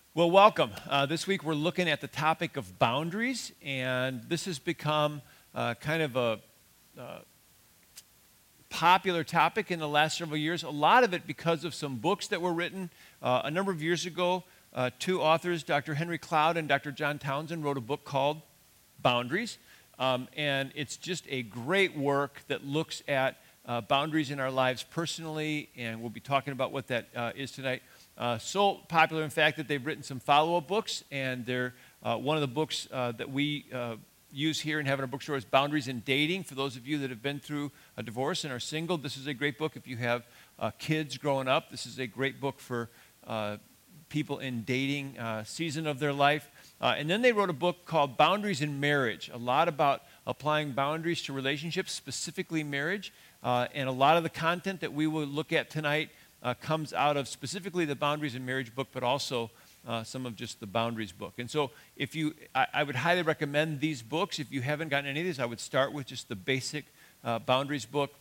Well, welcome. This week we're looking at the topic of boundaries, and this has become kind of a popular topic in the last several years. A lot of it because of some books that were written a number of years ago. Two authors, Dr. Henry Cloud and Dr. John Townsend, wrote a book called Boundaries, and it's just a great work that looks at boundaries in our lives personally, and we'll be talking about what that is tonight. So popular, in fact, that they've written some follow-up books, and they're one of the books that we use here and have in our bookstore is Boundaries in Dating. For those of you that have been through a divorce and are single, this is a great book. If you have kids growing up, this is a great book for people in dating season of their life. And then they wrote a book called Boundaries in Marriage, a lot about applying boundaries to relationships, specifically marriage. And a lot of the content that we will look at tonight comes out of specifically the Boundaries in Marriage book, but also some of just the Boundaries book. And so I would highly recommend these books. If you haven't gotten any of these, I would start with just the basic Boundaries book.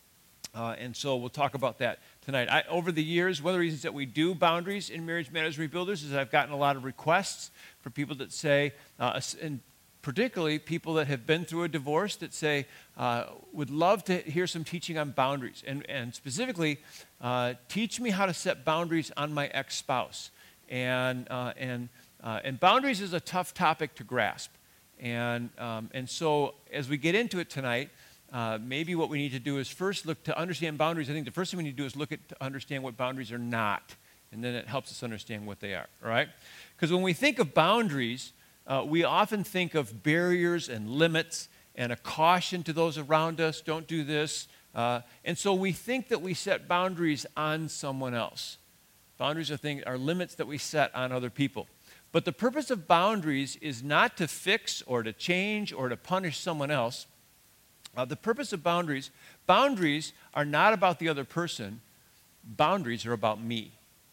And so we'll talk about that tonight. Over the years, one of the reasons that we do Boundaries in Marriage Matters Rebuilders is I've gotten a lot of requests for people that say, and particularly people that have been through a divorce that say, would love to hear some teaching on boundaries. And specifically, teach me how to set boundaries on my ex-spouse. And boundaries is a tough topic to grasp. And so as we get into it tonight, maybe what we need to do is first look to understand boundaries. I think the first thing we need to do is look at to understand what boundaries are not. And then it helps us understand what they are, all right? Because when we think of boundaries, we often think of barriers and limits and a caution to those around us, don't do this. And so we think that we set boundaries on someone else. Boundaries are limits that we set on other people. But the purpose of boundaries is not to fix or to change or to punish someone else. The purpose of boundaries are not about the other person. Boundaries are about me.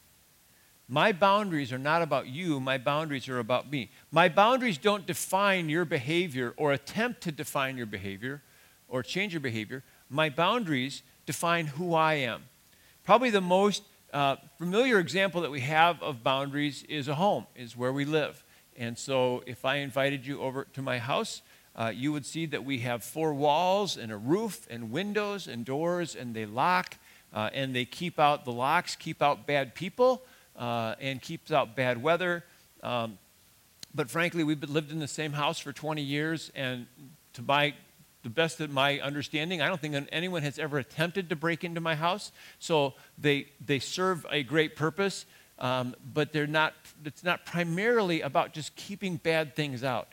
My boundaries are not about you. My boundaries are about me. My boundaries don't define your behavior or attempt to define your behavior or change your behavior. My boundaries define who I am. Probably the most familiar example that we have of boundaries is a home, is where we live. And so if I invited you over to my house, you would see that we have four walls and a roof and windows and doors, and they lock, and they keep out, the locks keep out bad people, and keeps out bad weather. But frankly, we've lived in the same house for 20 years, and to the best of my understanding, I don't think anyone has ever attempted to break into my house. So they serve a great purpose, but it's not primarily about just keeping bad things out.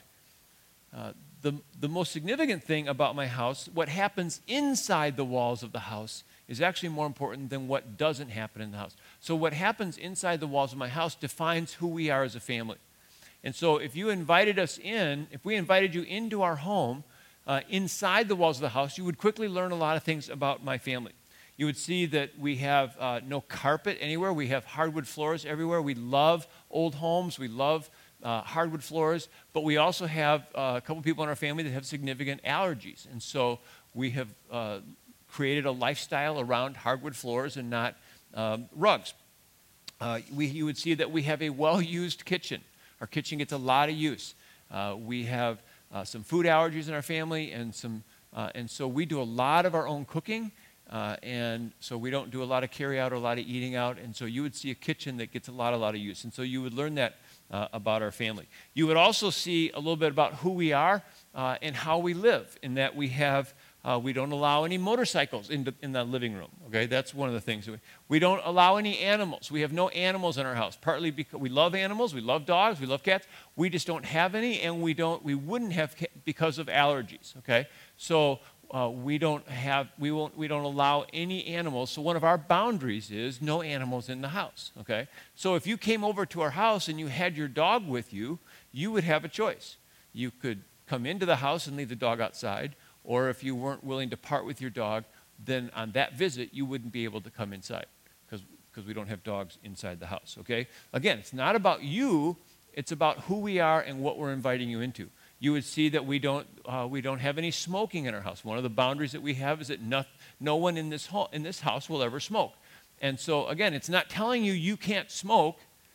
The most significant thing about my house, what happens inside the walls of the house, is actually more important than what doesn't happen in the house. So what happens inside the walls of my house defines who we are as a family. And so if we invited you into our home, inside the walls of the house, you would quickly learn a lot of things about my family. You would see that we have no carpet anywhere. We have hardwood floors everywhere. We love old homes. We love hardwood floors. But we also have a couple people in our family that have significant allergies. And so we have created a lifestyle around hardwood floors and not rugs. You would see that we have a well-used kitchen. Our kitchen gets a lot of use. We have some food allergies in our family, and so we do a lot of our own cooking, and so we don't do a lot of carry out or a lot of eating out. And so you would see a kitchen that gets a lot of use. And so you would learn that about our family. You would also see a little bit about who we are and how we live, in that we don't allow any motorcycles in the living room. Okay, that's one of the things. We don't allow any animals. We have no animals in our house. Partly because we love animals, we love dogs, we love cats. We just don't have any, and we wouldn't have because of allergies. Okay, so we don't allow any animals. So one of our boundaries is no animals in the house. Okay, so if you came over to our house and you had your dog with you, you would have a choice. You could come into the house and leave the dog outside. Or if you weren't willing to part with your dog, then on that visit, you wouldn't be able to come inside because we don't have dogs inside the house, okay? Again, it's not about you. It's about who we are and what we're inviting you into. You would see that we don't have any smoking in our house. One of the boundaries that we have is that no one in this house will ever smoke. And so, again, it's not telling you can't smoke.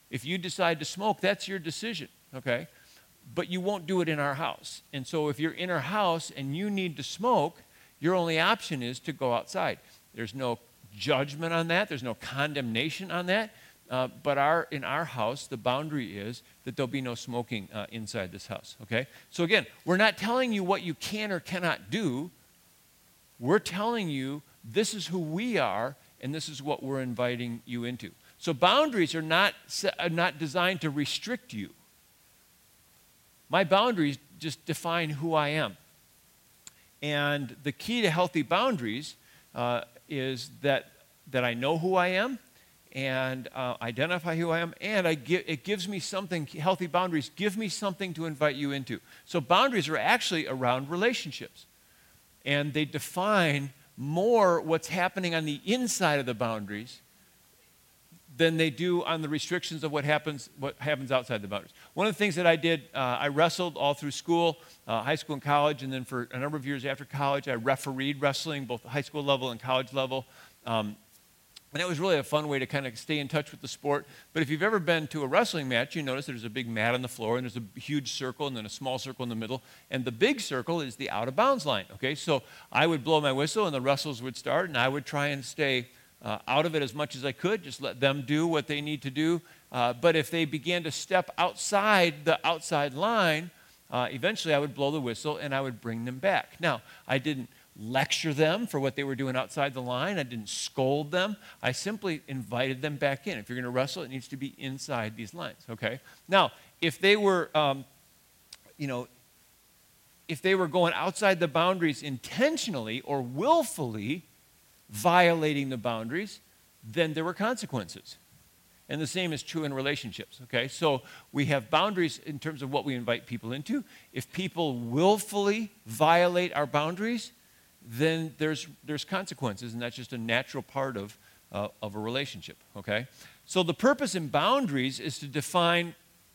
If you decide to smoke, that's your decision, okay? But you won't do it in our house. And so if you're in our house and you need to smoke, your only option is to go outside. There's no judgment on that. There's no condemnation on that. But in our house, the boundary is that there'll be no smoking inside this house, okay? So again, we're not telling you what you can or cannot do. We're telling you this is who we are, and this is what we're inviting you into. So boundaries are not designed to restrict you. My boundaries just define who I am. And the key to healthy boundaries is that I know who I am and identify who I am, and it gives me something. Healthy boundaries give me something to invite you into. So boundaries are actually around relationships, and they define more what's happening on the inside of the boundaries than they do on the restrictions of what happens outside the boundaries. One of the things that I did, I wrestled all through school, high school and college, and then for a number of years after college, I refereed wrestling, both high school level and college level. And it was really a fun way to kind of stay in touch with the sport. But if you've ever been to a wrestling match, you notice there's a big mat on the floor, and there's a huge circle, and then a small circle in the middle. And the big circle is the out-of-bounds line, okay? So I would blow my whistle, and the wrestles would start, and I would try and stay out of it as much as I could, just let them do what they need to do. But if they began to step outside the outside line, eventually I would blow the whistle, and I would bring them back. Now, I didn't lecture them for what they were doing outside the line. I didn't scold them. I simply invited them back in. If you're going to wrestle, it needs to be inside these lines, okay? Now, if they were, if they were going outside the boundaries intentionally or willfully violating the boundaries, then there were consequences. And the same is true in relationships, okay? So we have boundaries in terms of what we invite people into. If people willfully violate our boundaries, then there's consequences, and that's just a natural part of a relationship, okay? So the purpose in boundaries is to define,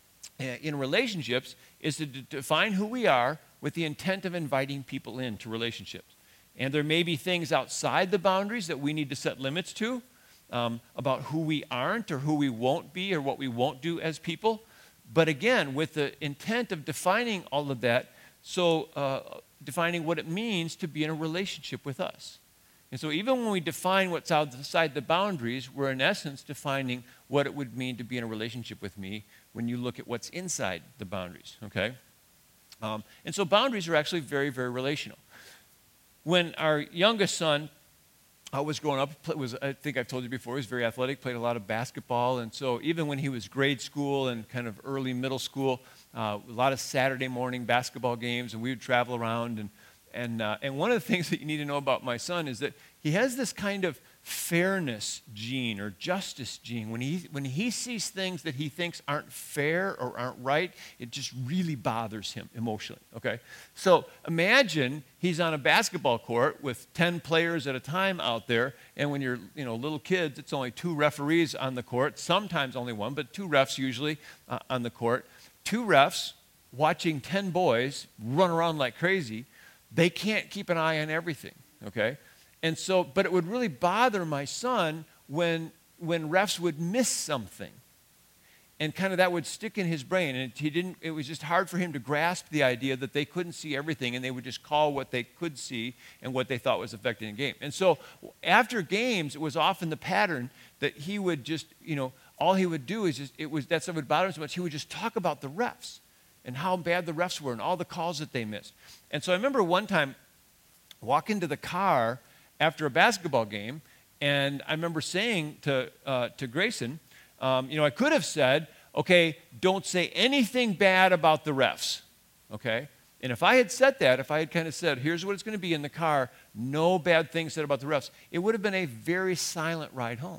in relationships, is to define who we are with the intent of inviting people into relationships. And there may be things outside the boundaries that we need to set limits to, about who we aren't or who we won't be or what we won't do as people. But again, with the intent of defining all of that, so defining what it means to be in a relationship with us. And so even when we define what's outside the boundaries, we're in essence defining what it would mean to be in a relationship with me when you look at what's inside the boundaries, okay? And so boundaries are actually very, very relational. When our youngest son was growing up, I think I've told you before, he was very athletic, played a lot of basketball, and so even when he was grade school and kind of early middle school, a lot of Saturday morning basketball games, and we would travel around. And one of the things that you need to know about my son is that he has this kind of fairness gene or justice gene. When he sees things that he thinks aren't fair or aren't right, it just really bothers him emotionally, okay? So imagine he's on a basketball court with 10 players at a time out there, and when you're little kids, it's only 2 referees on the court, sometimes only 1, but 2 refs usually on the court. 2 refs watching 10 boys run around like crazy. They can't keep an eye on everything, okay? And so, but it would really bother my son when refs would miss something. And kind of that would stick in his brain. And it was just hard for him to grasp the idea that they couldn't see everything, and they would just call what they could see and what they thought was affecting the game. And so after games, it was often the pattern that he would just, all he would do is that stuff would bother him so much, he would just talk about the refs and how bad the refs were and all the calls that they missed. And so I remember one time walking to the car after a basketball game, and I remember saying to Grayson, I could have said, okay, don't say anything bad about the refs, okay? And if I had said that, if I had kind of said, here's what it's going to be in the car, no bad things said about the refs, it would have been a very silent ride home.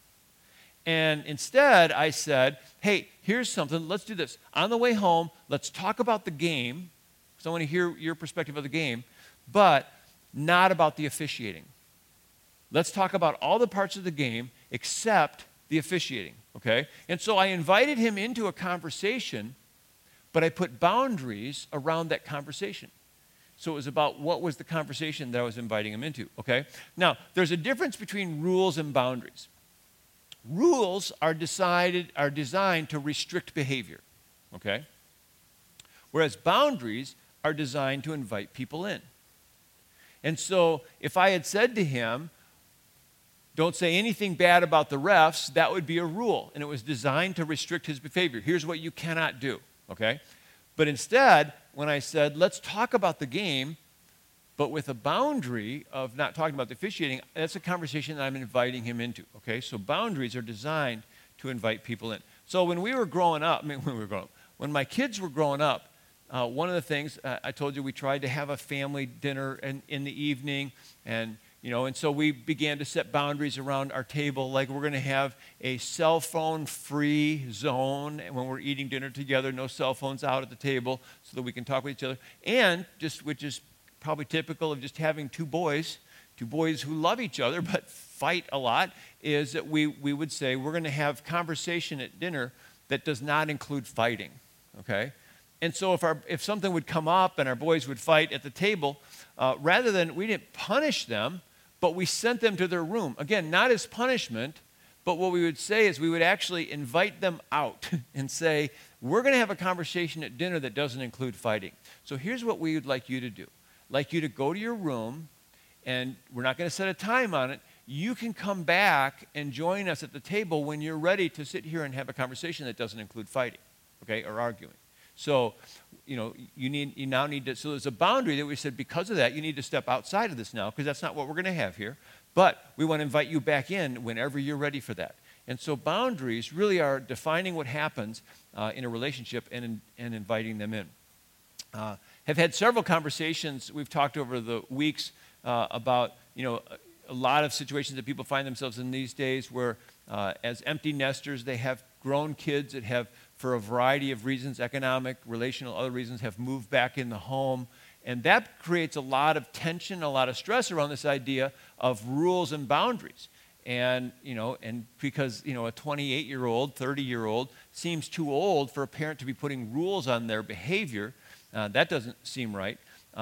And instead, I said, hey, here's something, let's do this. On the way home, let's talk about the game, because I want to hear your perspective of the game, but not about the officiating. Let's talk about all the parts of the game except the officiating, okay? And so I invited him into a conversation, but I put boundaries around that conversation. So it was about what was the conversation that I was inviting him into, okay? Now, there's a difference between rules and boundaries. Rules are designed to restrict behavior, okay? Whereas boundaries are designed to invite people in. And so if I had said to him, don't say anything bad about the refs, that would be a rule. And it was designed to restrict his behavior. Here's what you cannot do, okay? But instead, when I said, let's talk about the game, but with a boundary of not talking about the officiating, that's a conversation that I'm inviting him into, okay? So boundaries are designed to invite people in. So when we were growing up, when my kids were growing up, one of the things, I told you, we tried to have a family dinner in the evening, and so we began to set boundaries around our table, like we're going to have a cell phone-free zone when we're eating dinner together, no cell phones out at the table so that we can talk with each other, and which is probably typical of just having two boys who love each other but fight a lot, is that we would say we're going to have conversation at dinner that does not include fighting, okay? And so if something would come up and our boys would fight at the table, rather than, we didn't punish them, but we sent them to their room. Again, not as punishment, but what we would say is we would actually invite them out and say, we're going to have a conversation at dinner that doesn't include fighting. So here's what we would like you to do. Like you to go to your room, and we're not going to set a time on it. You can come back and join us at the table when you're ready to sit here and have a conversation that doesn't include fighting, okay, or arguing. So, you now need to, so there's a boundary that we said, because of that, you need to step outside of this now, because that's not what we're going to have here. But we want to invite you back in whenever you're ready for that. And so boundaries really are defining what happens in a relationship and inviting them in. Have had several conversations we've talked over the weeks about, a lot of situations that people find themselves in these days where as empty nesters, they have grown kids that have, for a variety of reasons, economic, relational, other reasons, have moved back in the home. And that creates a lot of tension, a lot of stress around this idea of rules and boundaries. And, because, a 28-year-old, 30-year-old seems too old for a parent to be putting rules on their behavior. That doesn't seem right.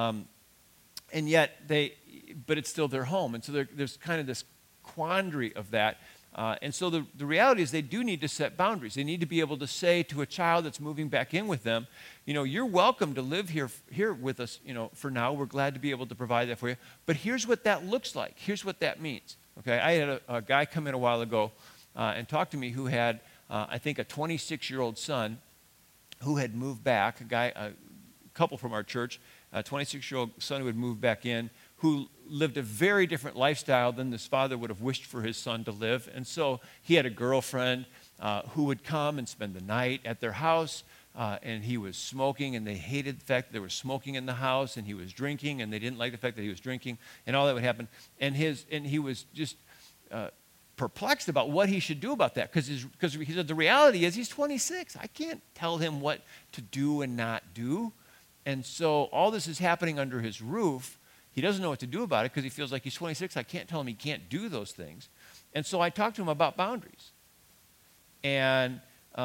And yet but it's still their home. And so there's kind of this quandary of that. And so the reality is they do need to set boundaries. They need to be able to say to a child that's moving back in with them, you're welcome to live here with us, for now. We're glad to be able to provide that for you. But here's what that looks like. Here's what that means. Okay, I had a guy come in a while ago and talk to me who had, I think, a 26-year-old son who had moved back, a couple from our church, a 26-year-old son who had moved back in, who lived a very different lifestyle than this father would have wished for his son to live. And so he had a girlfriend who would come and spend the night at their house, and he was smoking, and they hated the fact that there was smoking in the house, and he was drinking, and they didn't like the fact that he was drinking, and all that would happen. And he was just perplexed about what he should do about that, because he said the reality is he's 26. I can't tell him what to do and not do. And so all this is happening under his roof. He doesn't know what to do about it because he feels like he's 26. I can't tell him he can't do those things. And so I talked to him about boundaries. And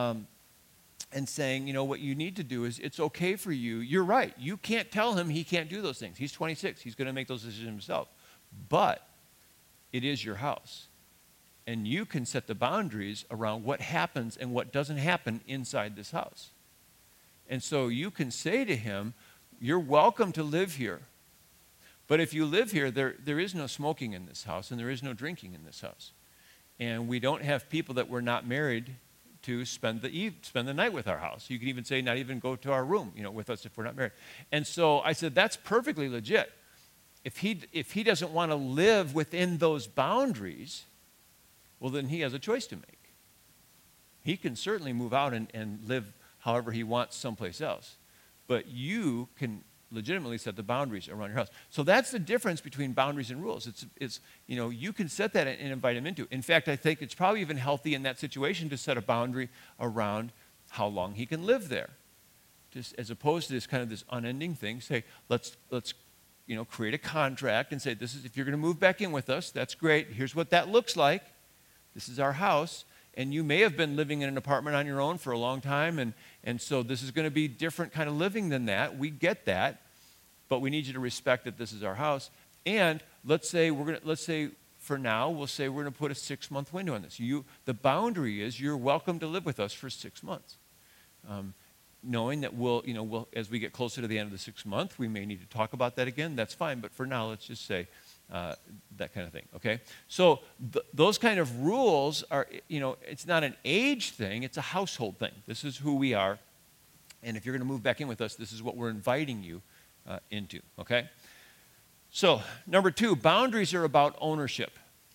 saying, what you need to do is, it's okay for you. You're right. You can't tell him he can't do those things. He's 26. He's going to make those decisions himself. But it is your house. And you can set the boundaries around what happens and what doesn't happen inside this house. And so you can say to him, you're welcome to live here. But if you live here, there is no smoking in this house, and there is no drinking in this house. And we don't have people that we're not married to spend the night with our house. You can even say, not even go to our room, with us if we're not married. And so I said, that's perfectly legit. If he doesn't want to live within those boundaries, well, then he has a choice to make. He can certainly move out and live however he wants someplace else. But you can legitimately set the boundaries around your house. So that's the difference between boundaries and rules. It's you can set that and invite him into. In fact, I think it's probably even healthy in that situation to set a boundary around how long he can live there. Just as opposed to this unending thing, say, let's create a contract and say, this is, if you're going to move back in with us, that's great. Here's what that looks like. This is our house. And you may have been living in an apartment on your own for a long time, and so this is going to be different kind of living than that. We get that, but we need you to respect that this is our house. And let's say for now, we'll say we're going to put a 6-month window on this. The boundary is you're welcome to live with us for 6 months. Knowing that we'll, as we get closer to the end of the 6th month, we may need to talk about that again. That's fine, but for now, let's just say that kind of thing, okay? So those kind of rules are, it's not an age thing, it's a household thing. This is who we are, and if you're going to move back in with us, this is what we're inviting you into, okay? So, number 2, boundaries are about ownership.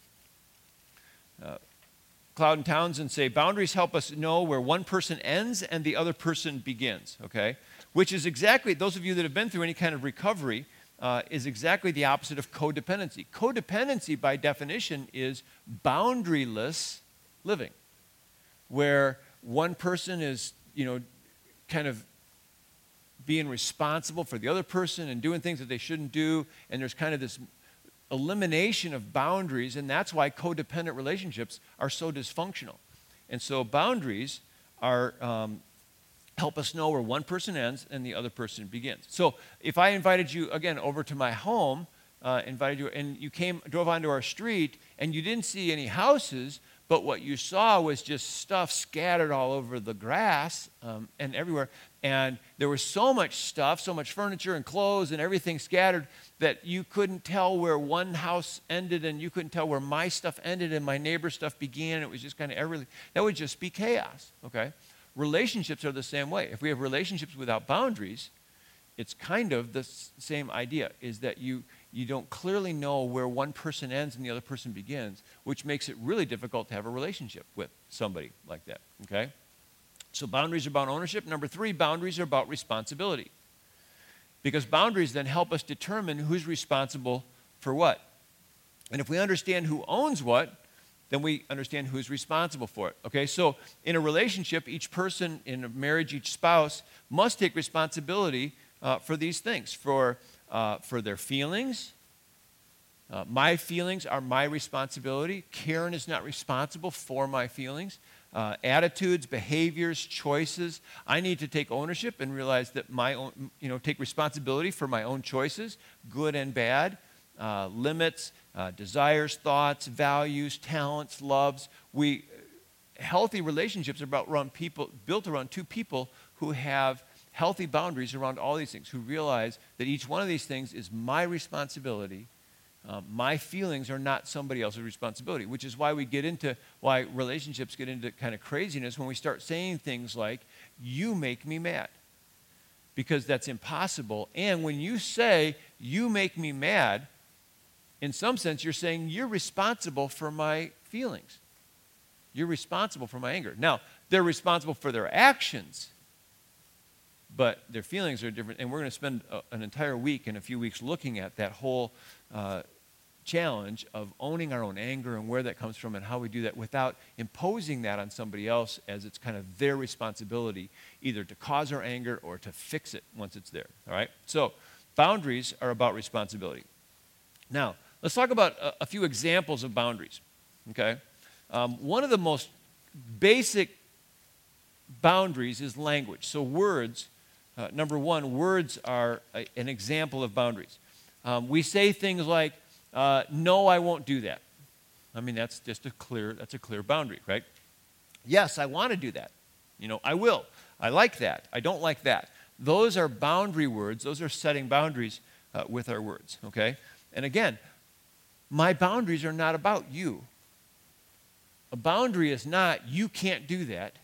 Cloud and Townsend say, boundaries help us know where one person ends and the other person begins, okay? Which is exactly, those of you that have been through any kind of recovery, is exactly the opposite of codependency. Codependency, by definition, is boundaryless living, where one person is, kind of being responsible for the other person and doing things that they shouldn't do, and there's kind of this elimination of boundaries, and that's why codependent relationships are so dysfunctional. And so boundaries are help us know where one person ends and the other person begins. So if I invited you, again, over to my home, and you drove onto our street, and you didn't see any houses, but what you saw was just stuff scattered all over the grass and everywhere. And there was so much stuff, so much furniture and clothes and everything scattered that you couldn't tell where one house ended, and you couldn't tell where my stuff ended and my neighbor's stuff began. It was just kind of everything. That would just be chaos, okay? Relationships are the same way. If we have relationships without boundaries, it's kind of the same idea, is that you don't clearly know where one person ends and the other person begins, which makes it really difficult to have a relationship with somebody like that, okay? So boundaries are about ownership. Number 3, boundaries are about responsibility. Because boundaries then help us determine who's responsible for what. And if we understand who owns what, then we understand who's responsible for it, okay? So in a relationship, each person in a marriage, each spouse, must take responsibility for these things, for their feelings. My feelings are my responsibility. Karen is not responsible for my feelings. Attitudes, behaviors, choices. I need to take ownership and realize that take responsibility for my own choices, good and bad, limits, desires, thoughts, values, talents, loves. Healthy relationships are built around 2 people who have healthy boundaries around all these things, who realize that each one of these things is my responsibility. My feelings are not somebody else's responsibility, which is why relationships get into kind of craziness when we start saying things like, you make me mad, because that's impossible. And when you say, you make me mad, in some sense, you're saying you're responsible for my feelings. You're responsible for my anger. Now, they're responsible for their actions, but their feelings are different. And we're going to spend an entire week and a few weeks looking at that whole challenge of owning our own anger and where that comes from and how we do that without imposing that on somebody else, as it's kind of their responsibility either to cause our anger or to fix it once it's there, all right? So boundaries are about responsibility. Now, let's talk about a few examples of boundaries, okay? One of the most basic boundaries is language. So words, number 1, words are an example of boundaries. We say things like, no, I won't do that. I mean, that's a clear boundary, right? Yes, I want to do that. I will. I like that. I don't like that. Those are boundary words. Those are setting boundaries with our words, okay? And again, my boundaries are not about you. A boundary is not, you can't do that,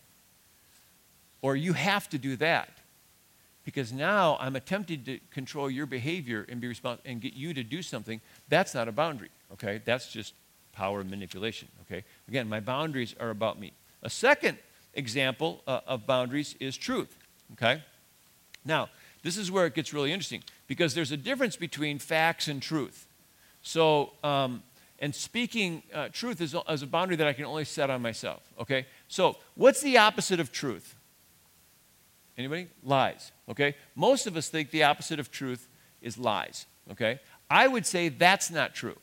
or you have to do that. Because now I'm attempting to control your behavior and be responsible and get you to do something. That's not a boundary, okay? That's just power and manipulation, okay? Again, my boundaries are about me. A second example of boundaries is truth, okay? Now, this is where it gets really interesting, because there's a difference between facts and truth. So, and speaking truth is a boundary that I can only set on myself, okay? So, what's the opposite of truth? Anybody? Lies, okay? Most of us think the opposite of truth is lies, okay? I would say that's not true,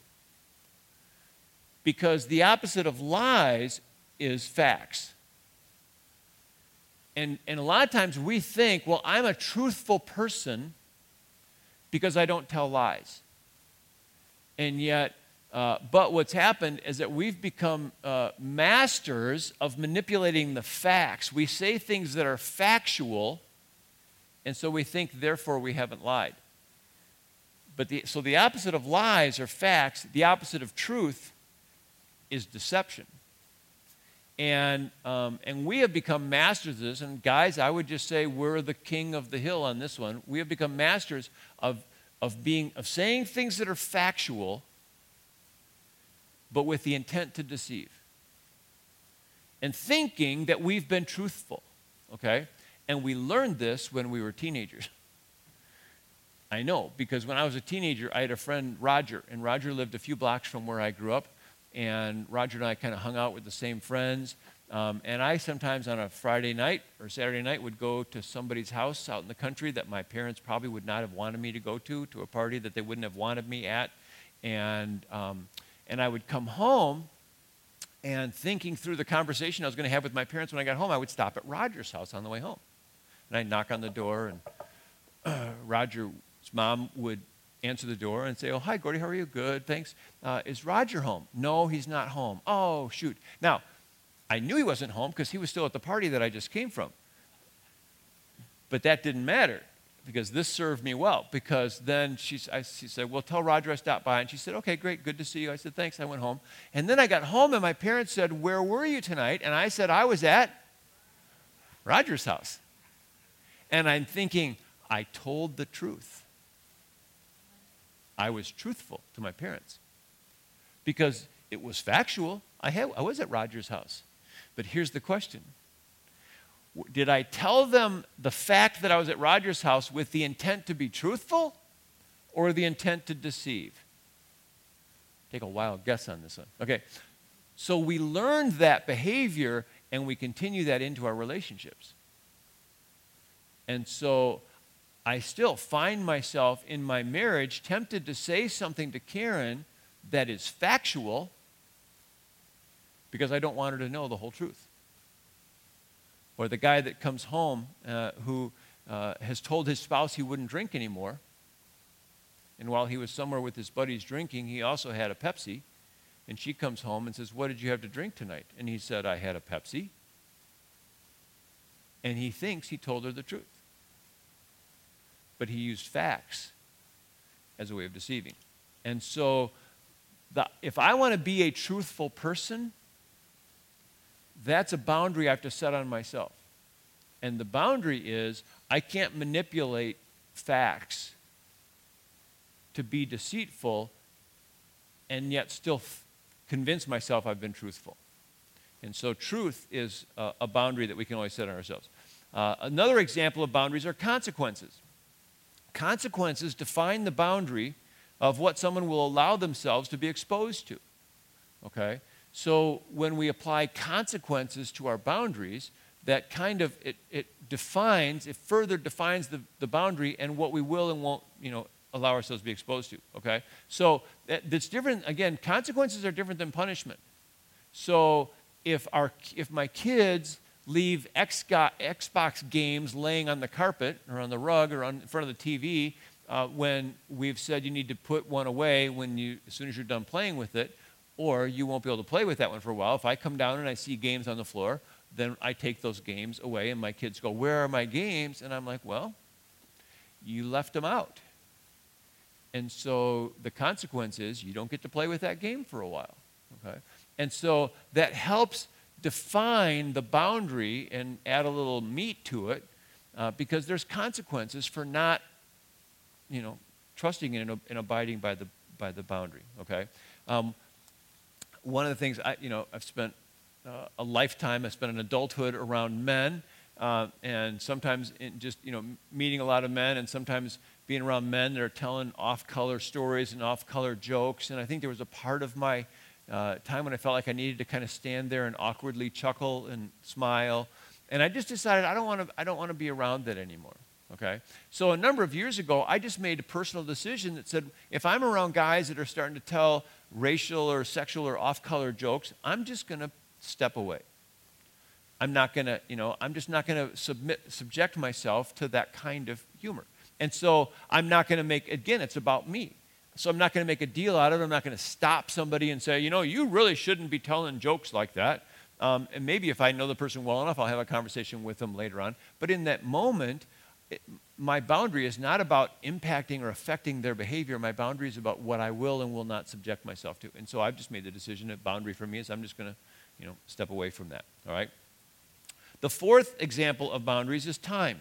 because the opposite of lies is facts. And a lot of times we think, well, I'm a truthful person because I don't tell lies. And yet, But what's happened is that we've become masters of manipulating the facts. We say things that are factual, and so we think, therefore, we haven't lied. But so the opposite of lies are facts. The opposite of truth is deception. And we have become masters of this. And guys, I would just say we're the king of the hill on this one. We have become masters of saying things that are factual, but with the intent to deceive. And thinking that we've been truthful, okay? And we learned this when we were teenagers. I know, because when I was a teenager, I had a friend, Roger, and Roger lived a few blocks from where I grew up, and Roger and I kind of hung out with the same friends. And I sometimes on a Friday night or Saturday night would go to somebody's house out in the country that my parents probably would not have wanted me to go to a party that they wouldn't have wanted me at. And I would come home, and thinking through the conversation I was going to have with my parents when I got home, I would stop at Roger's house on the way home. And I'd knock on the door, and Roger's mom would answer the door and say, "Oh, hi, Gordy, how are you?" "Good, thanks." "Is Roger home?" "No, he's not home." "Oh, shoot." Now, I knew he wasn't home because he was still at the party that I just came from. But that didn't matter, because this served me well. Because then she said, "Well, tell Roger I stopped by." And she said, "Okay, great, good to see you." I said, "Thanks." I went home. And then I got home, and my parents said, "Where were you tonight?" And I said, "I was at Roger's house." And I'm thinking, I told the truth. I was truthful to my parents because it was factual. I was at Roger's house. But here's the question. Did I tell them the fact that I was at Roger's house with the intent to be truthful or the intent to deceive? Take a wild guess on this one. Okay. So we learned that behavior, and we continue that into our relationships. And so I still find myself in my marriage tempted to say something to Karen that is factual because I don't want her to know the whole truth. Or the guy that comes home who has told his spouse he wouldn't drink anymore, and while he was somewhere with his buddies drinking, he also had a Pepsi, and she comes home and says, "What did you have to drink tonight?" And he said, "I had a Pepsi." And he thinks he told her the truth. But he used facts as a way of deceiving. And so if I want to be a truthful person, that's a boundary I have to set on myself. And the boundary is I can't manipulate facts to be deceitful and yet still convince myself I've been truthful. And so truth is a boundary that we can always set on ourselves. Another example of boundaries are consequences. Consequences define the boundary of what someone will allow themselves to be exposed to. Okay? So when we apply consequences to our boundaries, that kind of, it further defines the boundary and what we will and won't, allow ourselves to be exposed to. Okay? So that's different. Again, consequences are different than punishment. So if my kids leave Xbox games laying on the carpet or on the rug or in front of the TV when we've said you need to put one away as soon as you're done playing with it, or you won't be able to play with that one for a while. If I come down and I see games on the floor, then I take those games away, and my kids go, "Where are my games?" And I'm like, "Well, you left them out." And so the consequence is you don't get to play with that game for a while. Okay? And so that helps define the boundary and add a little meat to it because there's consequences for not, trusting and abiding by the boundary. Okay, one of the things I've spent a lifetime. I spent an adulthood around men, and sometimes meeting a lot of men, and sometimes being around men that are telling off-color stories and off-color jokes. And I think there was a part of my time when I felt like I needed to kind of stand there and awkwardly chuckle and smile. And I just decided I don't want to be around that anymore. Okay? So a number of years ago, I just made a personal decision that said, if I'm around guys that are starting to tell racial or sexual or off-color jokes, I'm just going to step away. I'm just not going to subject myself to that kind of humor. And so I'm not going to it's about me. So I'm not going to make a deal out of it. I'm not going to stop somebody and say, you really shouldn't be telling jokes like that. And maybe if I know the person well enough, I'll have a conversation with them later on. But in that moment, my boundary is not about impacting or affecting their behavior. My boundary is about what I will and will not subject myself to. And so I've just made the decision that boundary for me is I'm just going to, step away from that. All right? The fourth example of boundaries is time.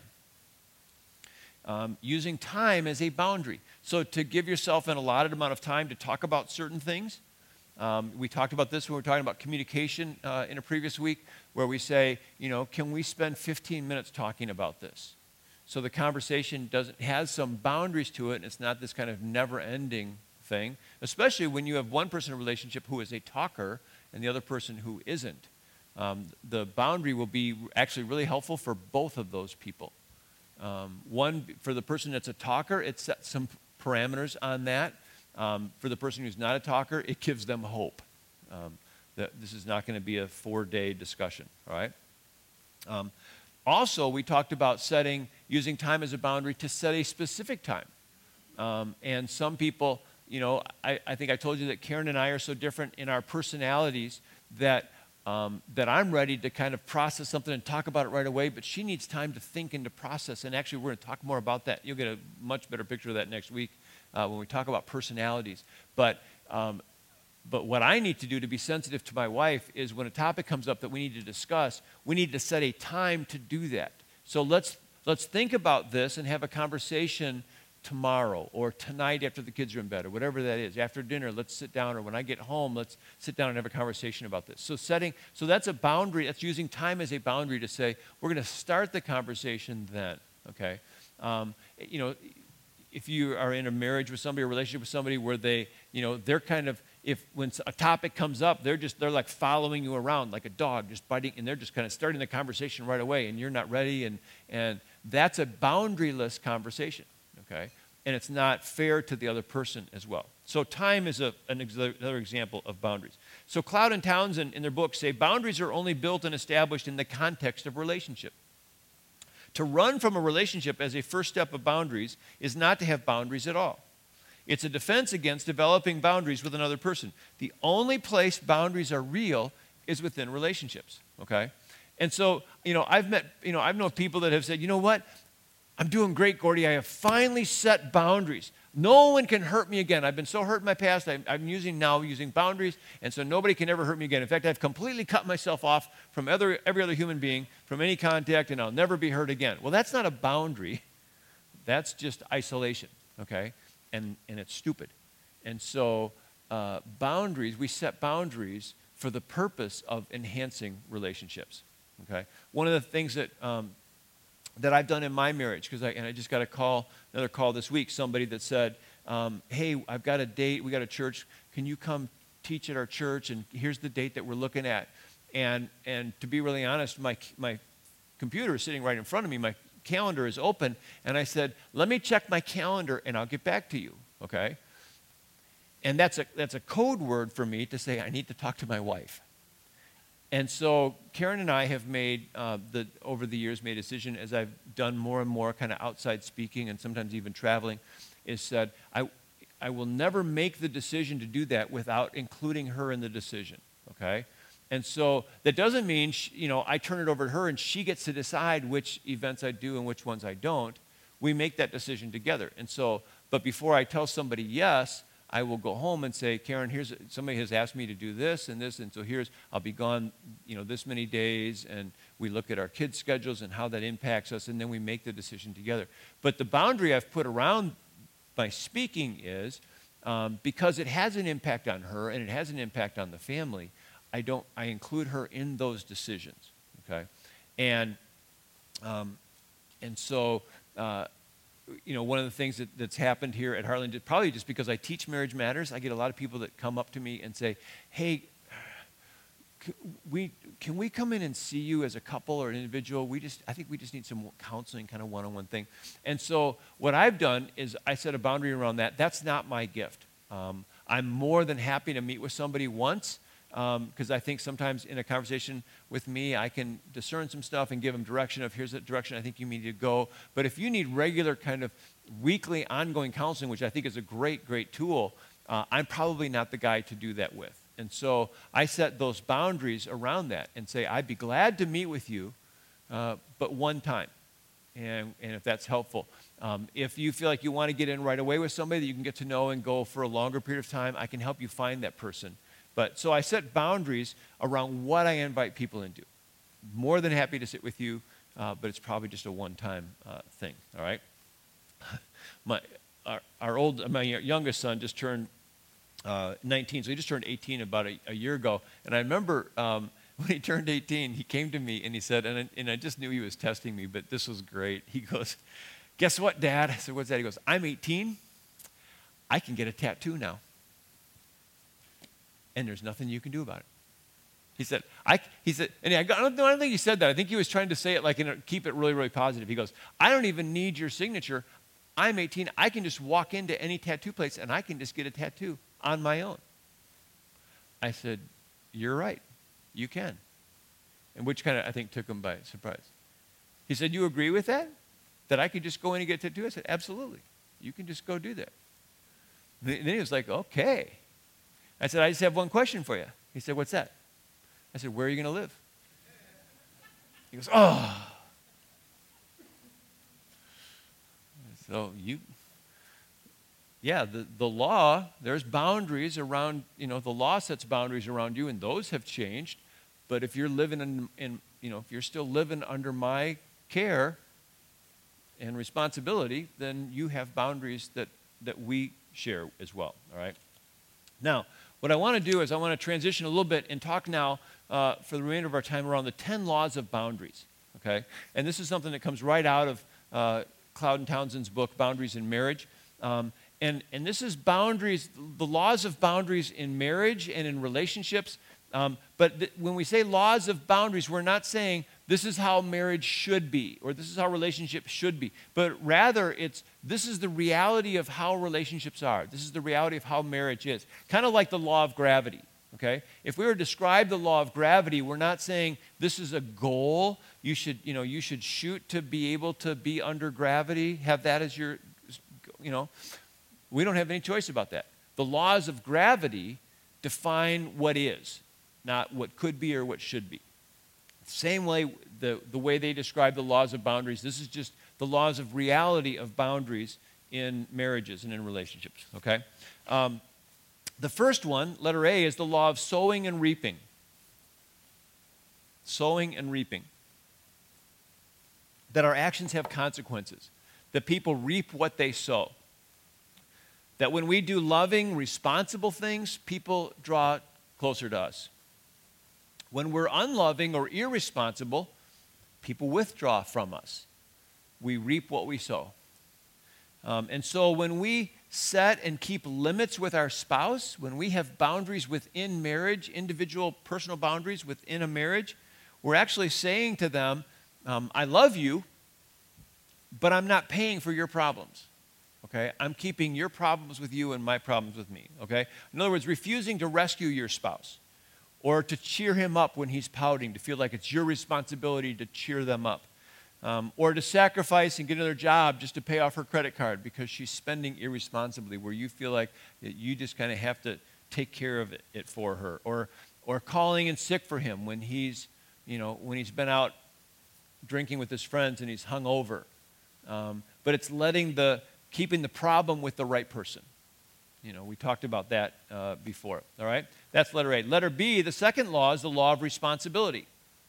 Using time as a boundary. So to give yourself an allotted amount of time to talk about certain things. We talked about this when we were talking about communication in a previous week, where we say, can we spend 15 minutes talking about this? So the conversation has some boundaries to it, and it's not this kind of never-ending thing, especially when you have one person in a relationship who is a talker and the other person who isn't. The boundary will be actually really helpful for both of those people. One, for the person that's a talker, it sets some parameters on that. For the person who's not a talker, it gives them hope that this is not going to be a 4-day discussion, all right? Also, we talked about using time as a boundary to set a specific time. And some people, I think I told you that Karen and I are so different in our personalities that I'm ready to kind of process something and talk about it right away, but she needs time to think and to process. And actually, we're going to talk more about that. You'll get a much better picture of that next week when we talk about personalities. But what I need to do to be sensitive to my wife is when a topic comes up that we need to discuss, we need to set a time to do that. So let's think about this and have a conversation tomorrow or tonight after the kids are in bed or whatever that is. After dinner, let's sit down, or when I get home, let's sit down and have a conversation about this. So that's a boundary. That's using time as a boundary to say, we're going to start the conversation then, okay? If you are in a marriage with somebody, a relationship with somebody where they're kind of, when a topic comes up, they're like following you around like a dog, just biting, and they're just kind of starting the conversation right away, and you're not ready, and that's a boundaryless conversation, okay? And it's not fair to the other person as well. So time is another example of boundaries. So Cloud and Townsend in their book say boundaries are only built and established in the context of relationship. To run from a relationship as a first step of boundaries is not to have boundaries at all. It's a defense against developing boundaries with another person. The only place boundaries are real is within relationships, okay? And so, I've known people that have said, you know what? I'm doing great, Gordy. I have finally set boundaries. No one can hurt me again. I've been so hurt in my past. I'm using boundaries, and so nobody can ever hurt me again. In fact, I've completely cut myself off from every other human being, from any contact, and I'll never be hurt again. Well, that's not a boundary. That's just isolation, okay? And it's stupid. And so boundaries, we set boundaries for the purpose of enhancing relationships, okay? One of the things that I've done in my marriage, because I just got another call this week, somebody that said, hey, I've got a date, we got a church, can you come teach at our church, and here's the date that we're looking at. And to be really honest, my computer is sitting right in front of me, my calendar is open, and I said, let me check my calendar and I'll get back to you, okay? And that's a code word for me to say I need to talk to my wife. And so Karen and I have over the years made a decision, as I've done more and more kind of outside speaking and sometimes even traveling, is said I will never make the decision to do that without including her in the decision, okay? And so that doesn't mean, I turn it over to her and she gets to decide which events I do and which ones I don't. We make that decision together. And so, but before I tell somebody yes, I will go home and say, Karen, somebody has asked me to do this, and so I'll be gone, this many days, and we look at our kids' schedules and how that impacts us, and then we make the decision together. But the boundary I've put around my speaking is, because it has an impact on her and it has an impact on the family, I include her in those decisions, okay? And so, one of the things that's happened here at Heartland, probably just because I teach Marriage Matters, I get a lot of people that come up to me and say, hey, can we come in and see you as a couple or an individual? I think we just need some counseling, kind of one-on-one thing. And so what I've done is I set a boundary around that. That's not my gift. I'm more than happy to meet with somebody once because I think sometimes in a conversation with me, I can discern some stuff and give them direction of here's the direction I think you need to go. But if you need regular kind of weekly ongoing counseling, which I think is a great, great tool, I'm probably not the guy to do that with. And so I set those boundaries around that and say, I'd be glad to meet with you, but one time. And if that's helpful. If you feel like you want to get in right away with somebody that you can get to know and go for a longer period of time, I can help you find that person. But so I set boundaries around what I invite people into. More than happy to sit with you, but it's probably just a one-time thing, all right? My youngest son just turned 19, so he just turned 18 about a year ago. And I remember when he turned 18, he came to me and he said, and I just knew he was testing me, but this was great. He goes, "Guess what, Dad?" I said, "What's that?" He goes, "I'm 18. I can get a tattoo now. And there's nothing you can do about it." He said, and I don't think he said that. I think he was trying to say it like, keep it really, really positive. He goes, "I don't even need your signature. I'm 18. I can just walk into any tattoo place and I can just get a tattoo on my own." I said, "You're right. You can." And which kind of, I think, took him by surprise. He said, "You agree with that? That I could just go in and get a tattoo?" I said, "Absolutely. You can just go do that." Then he was like, "Okay." I said, "I just have one question for you." He said, "What's that?" I said, "Where are you going to live?" He goes, "Oh." So the law, there's boundaries around, the law sets boundaries around you, and those have changed. But if you're living if you're still living under my care and responsibility, then you have boundaries that we share as well, all right? Now, what I want to do is I want to transition a little bit and talk now for the remainder of our time around the 10 laws of boundaries, okay? And this is something that comes right out of Cloud and Townsend's book, Boundaries in Marriage. And this is boundaries, the laws of boundaries in marriage and in relationships. But when we say laws of boundaries, we're not saying this is how marriage should be or this is how relationships should be. But rather, this is the reality of how relationships are. This is the reality of how marriage is. Kind of like the law of gravity, okay? If we were to describe the law of gravity, we're not saying this is a goal. You should shoot to be able to be under gravity, have that as your, we don't have any choice about that. The laws of gravity define what is, not what could be or what should be. Same way, the way they describe the laws of boundaries, this is just the laws of reality of boundaries in marriages and in relationships, okay? The first one, letter A, is the law of sowing and reaping. Sowing and reaping. That our actions have consequences. That people reap what they sow. That when we do loving, responsible things, people draw closer to us. When we're unloving or irresponsible, people withdraw from us. We reap what we sow. And so when we set and keep limits with our spouse, when we have boundaries within marriage, individual personal boundaries within a marriage, we're actually saying to them, I love you, but I'm not paying for your problems. Okay? I'm keeping your problems with you and my problems with me. Okay? In other words, refusing to rescue your spouse or to cheer him up when he's pouting, to feel like it's your responsibility to cheer them up. Or to sacrifice and get another job just to pay off her credit card because she's spending irresponsibly, where you feel like you just kind of have to take care of it for her. Or calling in sick for him when he's been out drinking with his friends and he's hungover. But it's keeping the problem with the right person. We talked about that before, all right? That's letter A. Letter B, the second law is the law of responsibility.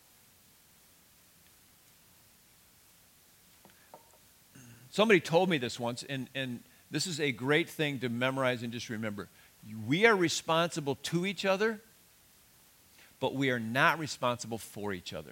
Somebody told me this once, and this is a great thing to memorize and just remember. We are responsible to each other, but we are not responsible for each other.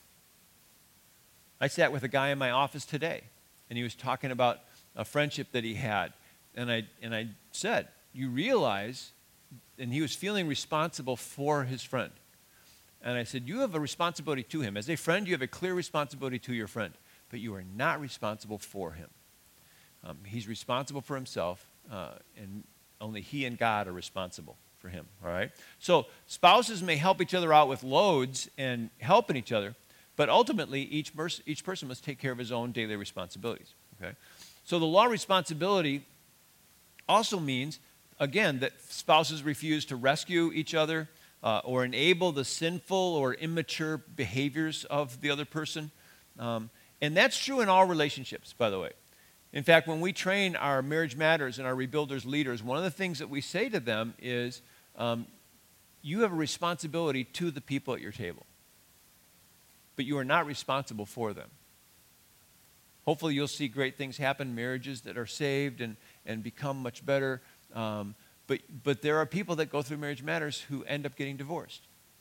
I sat with a guy in my office today, and he was talking about a friendship that he had. And I said, you realize, and he was feeling responsible for his friend. And I said, you have a responsibility to him. As a friend, you have a clear responsibility to your friend, but you are not responsible for him. He's responsible for himself, and only he and God are responsible for for him, all right? So spouses may help each other out with loads and helping each other, but ultimately each person must take care of his own daily responsibilities, okay? So the law of responsibility also means, again, that spouses refuse to rescue each other or enable the sinful or immature behaviors of the other person. And that's true in all relationships, by the way. In fact, when we train our Marriage Matters and our Rebuilders leaders, one of the things that we say to them is, you have a responsibility to the people at your table, but you are not responsible for them. Hopefully you'll see great things happen, marriages that are saved and become much better. But there are people that go through Marriage Matters who end up getting divorced.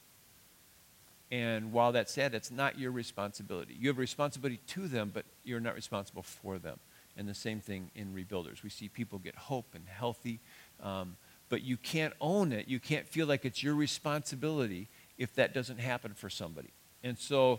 And while that's sad, it's not your responsibility. You have a responsibility to them, but you're not responsible for them. And the same thing in Rebuilders. We see people get hope and healthy, but you can't own it. You can't feel like it's your responsibility if that doesn't happen for somebody. And so,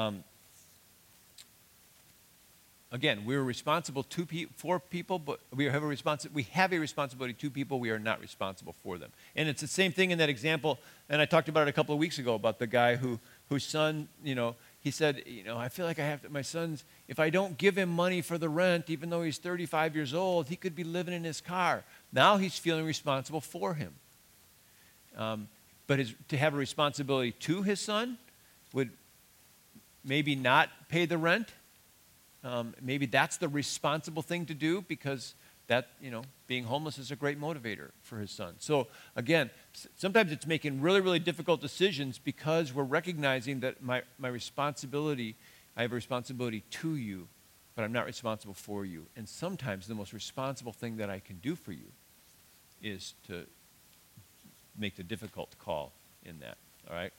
again, we're responsible for people, but we have a responsibility to people. We are not responsible for them. And it's the same thing in that example, and I talked about it a couple of weeks ago about the guy whose son, he said, I feel like my son's, if I don't give him money for the rent, even though he's 35 years old, he could be living in his car. Now he's feeling responsible for him. But to have a responsibility to his son would maybe not pay the rent. Maybe that's the responsible thing to do because that, being homeless is a great motivator for his son. So again, sometimes it's making really, really difficult decisions because we're recognizing that my responsibility, I have a responsibility to you, but I'm not responsible for you. And sometimes the most responsible thing that I can do for you is to make the difficult call in that, all right?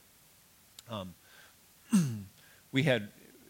We had...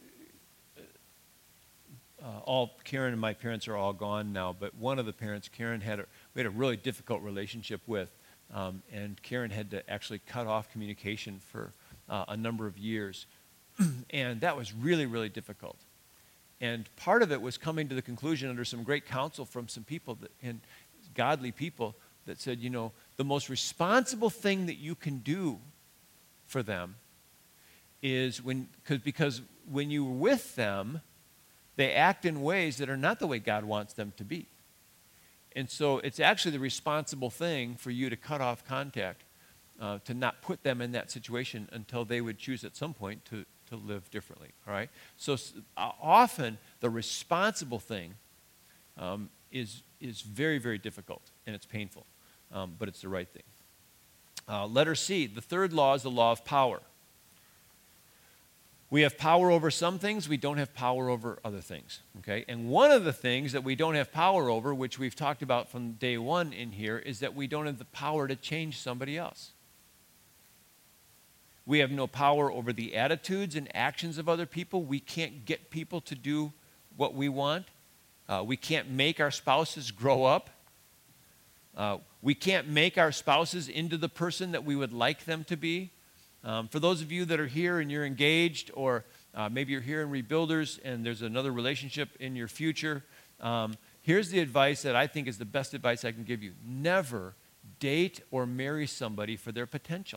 Karen and my parents are all gone now, but one of the parents, Karen, we had a really difficult relationship with, and Karen had to actually cut off communication for a number of years, and that was really, really difficult. And part of it was coming to the conclusion under some great counsel from some people, and godly people, that said, the most responsible thing that you can do for them is because when you're with them, they act in ways that are not the way God wants them to be. And so it's actually the responsible thing for you to cut off contact, to not put them in that situation until they would choose at some point to live differently, all right? So often the responsible thing is very, very difficult, and it's painful, but it's the right thing. Letter C, the third law is the law of power. We have power over some things, we don't have power over other things, okay? And one of the things that we don't have power over, which we've talked about from day one in here, is that we don't have the power to change somebody else. We have no power over the attitudes and actions of other people. We can't get people to do what we want. We can't make our spouses grow up. We can't make our spouses into the person that we would like them to be. For those of you that are here and you're engaged, or maybe you're here in Rebuilders and there's another relationship in your future, here's the advice that I think is the best advice I can give you. Never date or marry somebody for their potential.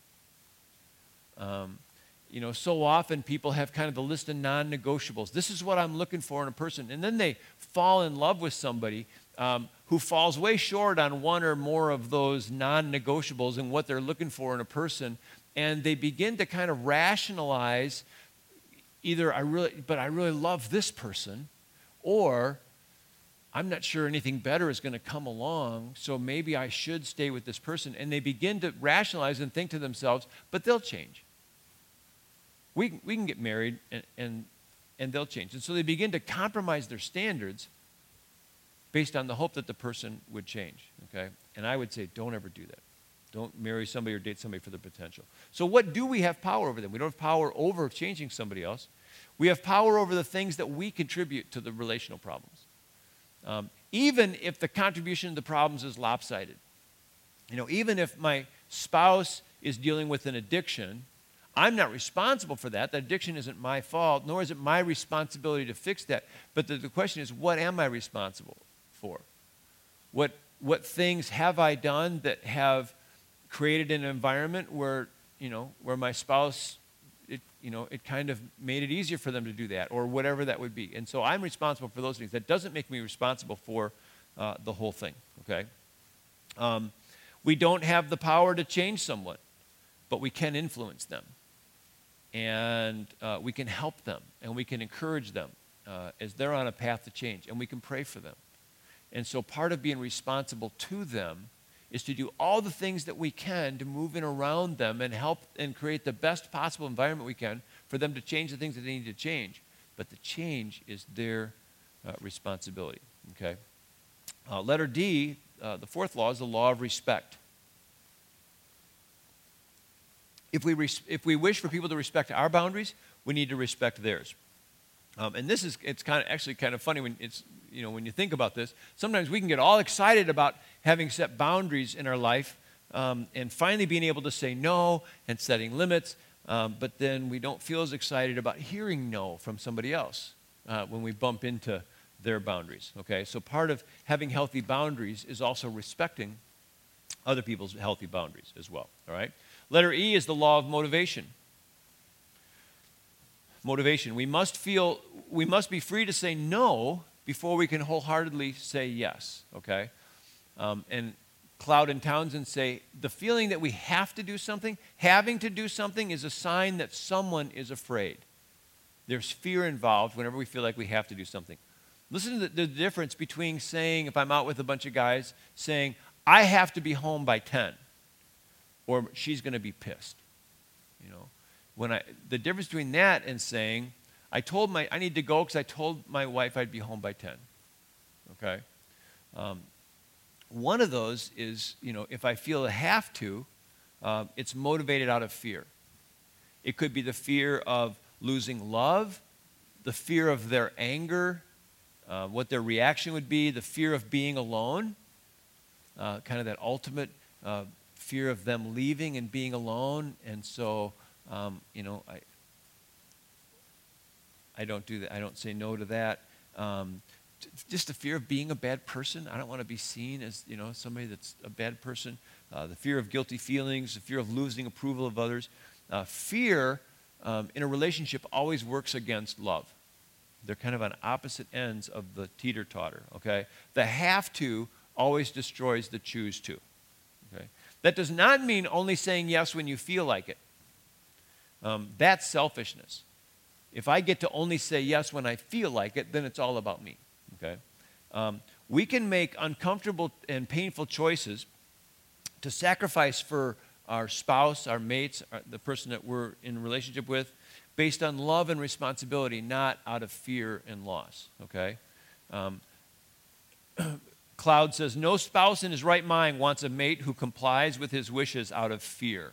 So often people have kind of the list of non-negotiables. This is what I'm looking for in a person. And then they fall in love with somebody who falls way short on one or more of those non-negotiables and what they're looking for in a person. And they begin to kind of rationalize either I really love this person, or I'm not sure anything better is going to come along, so maybe I should stay with this person. And they begin to rationalize and think to themselves, but they'll change. We can get married and they'll change. And so they begin to compromise their standards based on the hope that the person would change, okay? And I would say don't ever do that. Don't marry somebody or date somebody for their potential. So what do we have power over them? We don't have power over changing somebody else. We have power over the things that we contribute to the relational problems. Even if the contribution to the problems is lopsided. Even if my spouse is dealing with an addiction, I'm not responsible for that. That addiction isn't my fault, nor is it my responsibility to fix that. But the question is, what am I responsible for? What things have I done that have created an environment where, where my spouse, it kind of made it easier for them to do that, or whatever that would be. And so I'm responsible for those things. That doesn't make me responsible for the whole thing, okay? We don't have the power to change someone, but we can influence them. And we can help them, and we can encourage them as they're on a path to change, and we can pray for them. And so part of being responsible to them is to do all the things that we can to move in around them and help and create the best possible environment we can for them to change the things that they need to change. But the change is their responsibility, okay? Letter D, the fourth law, is the law of respect. If we wish for people to respect our boundaries, we need to respect theirs. And it's actually kind of funny when when you think about this. Sometimes we can get all excited about having set boundaries in our life and finally being able to say no and setting limits, but then we don't feel as excited about hearing no from somebody else when we bump into their boundaries. Okay, so part of having healthy boundaries is also respecting other people's healthy boundaries as well. All right. Letter E is the law of motivation. Motivation. We must be free to say no before we can wholeheartedly say yes, okay? And Cloud and Townsend say, the feeling that we have to do something, having to do something, is a sign that someone is afraid. There's fear involved whenever we feel like we have to do something. Listen to the difference between saying, if I'm out with a bunch of guys, saying, I have to be home by 10, or she's going to be pissed. The difference between that and saying, I need to go because I told my wife I'd be home by 10. Okay? One of those is, if I feel I have to, it's motivated out of fear. It could be the fear of losing love, the fear of their anger, what their reaction would be, the fear of being alone, kind of that ultimate fear of them leaving and being alone. And so, I don't do that. I don't say no to that. Just the fear of being a bad person. I don't want to be seen as, somebody that's a bad person. The fear of guilty feelings, the fear of losing approval of others. Fear in a relationship always works against love. They're kind of on opposite ends of the teeter-totter, okay? The have to always destroys the choose to, okay? That does not mean only saying yes when you feel like it. That's selfishness. If I get to only say yes when I feel like it, then it's all about me, okay? We can make uncomfortable and painful choices to sacrifice for our spouse, our mates, the person that we're in a relationship with, based on love and responsibility, not out of fear and loss, okay? Cloud says, no spouse in his right mind wants a mate who complies with his wishes out of fear.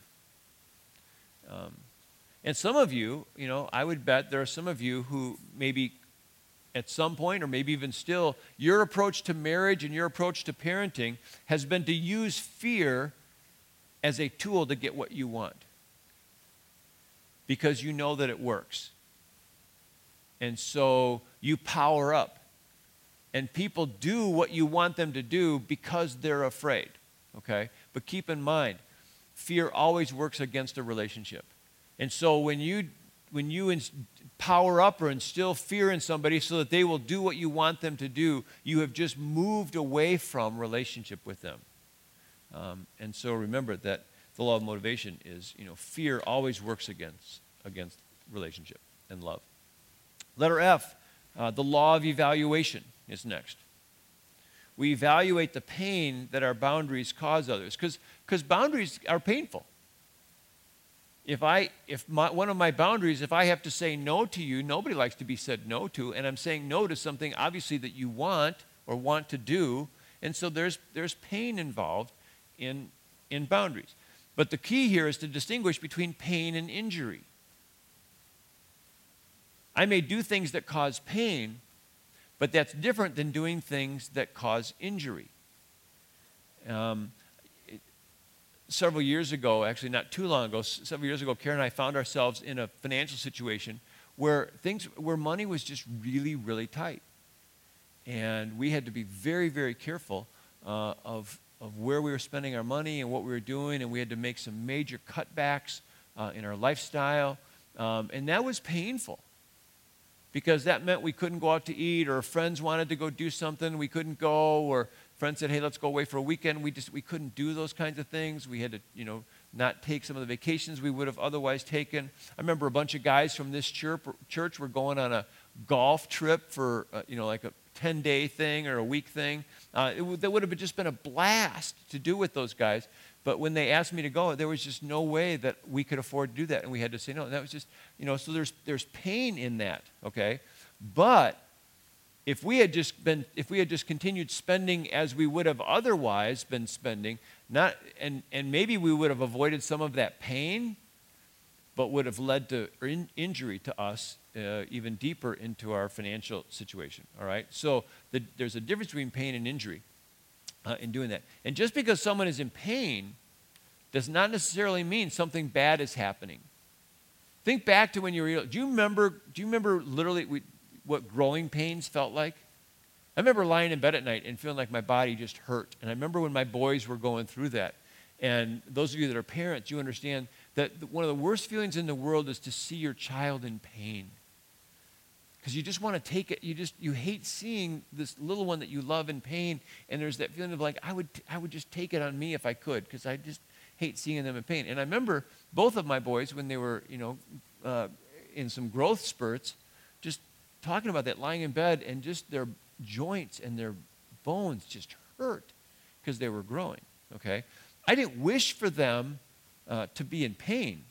And some of you, I would bet there are some of you who maybe at some point, or maybe even still, your approach to marriage and your approach to parenting has been to use fear as a tool to get what you want, because you know that it works. And so you power up. And people do what you want them to do because they're afraid, okay? But keep in mind, fear always works against a relationship. And so when you power up or instill fear in somebody so that they will do what you want them to do, you have just moved away from relationship with them. And so remember that the law of motivation is, fear always works against relationship and love. Letter F, the law of evaluation is next. We evaluate the pain that our boundaries cause others, because boundaries are painful. If one of my boundaries, if I have to say no to you, nobody likes to be said no to, and I'm saying no to something obviously that you want or want to do, and so there's pain involved in boundaries. But the key here is to distinguish between pain and injury. I may do things that cause pain, but that's different than doing things that cause injury. Several years ago, actually not too long ago, several years ago, Karen and I found ourselves in a financial situation where money was just really, really tight. And we had to be very, very careful of where we were spending our money and what we were doing, and we had to make some major cutbacks in our lifestyle. And that was painful because that meant we couldn't go out to eat, or friends wanted to go do something, we couldn't go, or friends said, hey, let's go away for a weekend. We couldn't do those kinds of things. We had to, not take some of the vacations we would have otherwise taken. I remember a bunch of guys from this church were going on a golf trip for, like a 10-day thing or a week thing. That would have just been a blast to do with those guys. But when they asked me to go, there was just no way that we could afford to do that, and we had to say no. And that was just, so there's pain in that, okay? But if we had just continued spending as we would have otherwise been spending, and maybe we would have avoided some of that pain, but would have led to injury to us even deeper into our financial situation, all right? So there's a difference between pain and injury in doing that. And just because someone is in pain does not necessarily mean something bad is happening. Think back to when you were, do you remember literally what growing pains felt like? I remember lying in bed at night and feeling like my body just hurt. And I remember when my boys were going through that. And those of you that are parents, you understand that one of the worst feelings in the world is to see your child in pain. Because you just want to take it, you hate seeing this little one that you love in pain, and there's that feeling of like, I would just take it on me if I could, because I just hate seeing them in pain. And I remember both of my boys, when they were, in some growth spurts, just talking about that, lying in bed, and just their joints and their bones just hurt because they were growing, okay? I didn't wish for them to be in pain,